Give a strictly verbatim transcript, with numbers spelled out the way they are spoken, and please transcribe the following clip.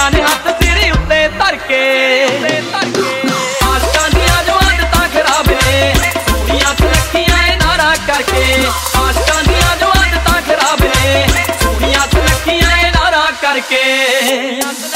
ਆਸ਼ਕਾਂ ਨੇ ਹੱਥ ਸਿਰ ਉੱਤੇ ਧਰ ਕੇ ਆਸ਼ਕਾਂ ਦੀਆਂ ਜੋ ਆਦਤਾਂ ਖਰਾਬ ਨੇ ਸੋਹਣੀਆਂ ਸੁਨੱਖੀਆਂ ਏ ਨਾਰਾ ਕਰਕੇ ਆਸ਼ਕਾਂ ਦੀਆਂ ਜੋ ਆਦਤਾਂ ਖਰਾਬ ਨੇ ਸੋਹਣੀਆਂ ਸੁਨੱਖੀਆਂ ਏ ਨਾਰਾ ਕਰਕੇ।